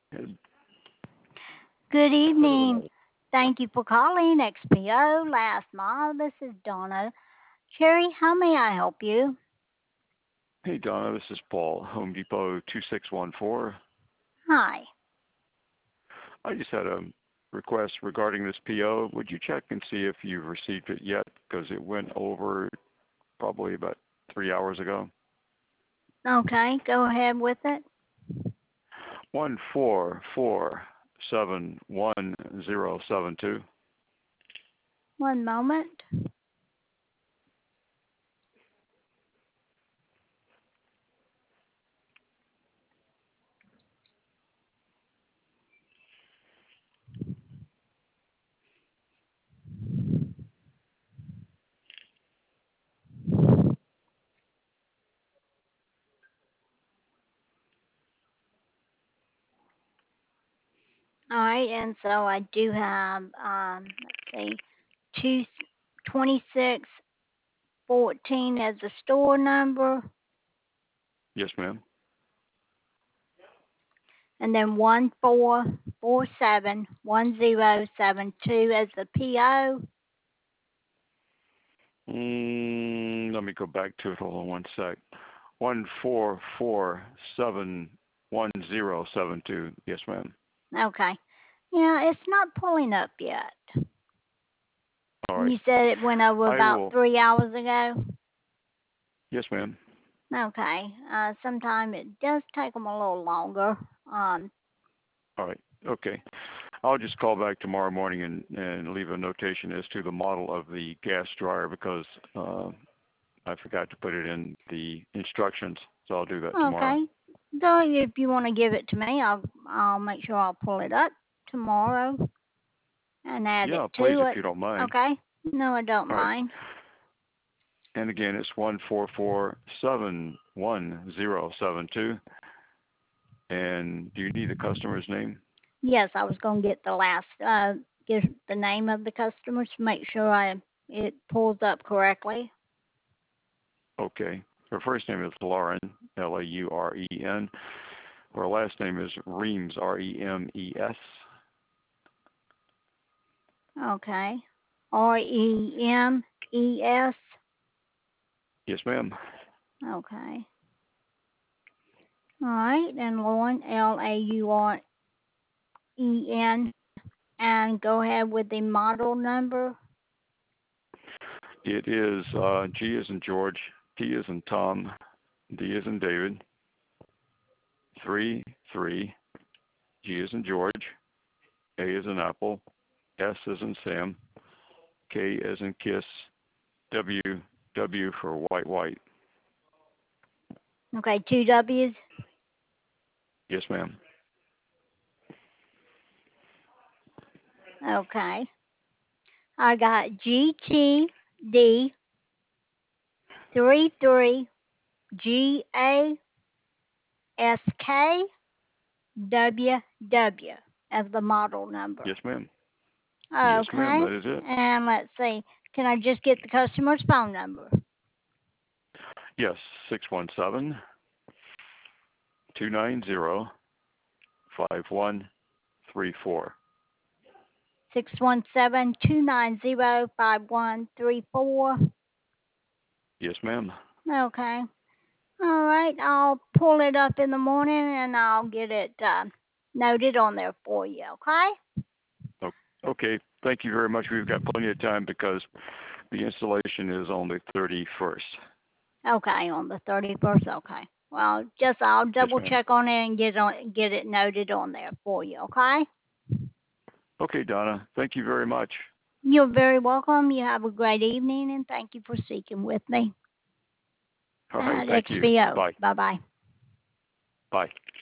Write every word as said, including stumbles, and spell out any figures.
Good Good evening. Thank you for calling X P O Last Mile. This is Donna. Sherry, how may I help you? Hey, Donna, this is Paul, Home Depot two six one four. Hi. I just had a request regarding this P O. Would you check and see if you've received it yet? Because it went over probably about three hours ago. Okay, go ahead with it. One four four seven one zero seven two. One moment. All right, and so I do have, um, let's see, two twenty six fourteen as the store number, Yes, ma'am. and then one four four seven one zero seven two as the P O. Mm, let me go back to it. Hold on one sec. One four four seven one zero seven two. Yes, ma'am. Okay. Yeah, it's not pulling up yet. All right. You said it went over I about will. three hours ago. Yes, ma'am. Okay. Uh, sometime it does take them a little longer. Um, All right. Okay. I'll just call back tomorrow morning and, and leave a notation as to the model of the gas dryer because uh, I forgot to put it in the instructions. So I'll do that tomorrow. okay. So if you want to give it to me, I'll I'll make sure I'll pull it up tomorrow and add it Yeah, please, to if it. you don't mind. Okay. No, I don't All right. mind. And again, it's one four four seven one zero seven two. And do you need the customer's name? Yes, I was gonna get the last uh get the name of the customers to make sure I it pulls up correctly. Okay. Her first name is Lauren, L A U R E N. Her last name is Reems, R E M E S. Okay. R E M E S. Yes, ma'am. Okay. All right. And Lauren, L A U R E N. And go ahead with the model number. It is uh, G as in George, T as in Tom, D as in David, three, three, G as in George, A as in Apple, S as in Sam, K as in Kiss, W, W for white, white. Okay. Two W's. Yes, ma'am. Okay. I got G T D three three G A S K W W as the model number. Yes, ma'am. Yes, ma'am. Okay. That is it. And let's see. Can I just get the customer's phone number? Yes, six one seven, two nine zero, five one three four. Six one seven two nine zero five one three four. Yes, ma'am. Okay. All right. I'll pull it up in the morning and I'll get it uh, noted on there for you. Okay. O- Okay. Thank you very much. We've got plenty of time because the installation is on the thirty-first. Okay. On the thirty first. Okay. Well, just I'll Yes, double ma'am. check on it and get on get it noted on there for you. Okay. Okay, Donna. Thank you very much. You're very welcome. You have a great evening and thank you for speaking with me All right. at Thank you. X P O. Bye. Bye bye. Bye.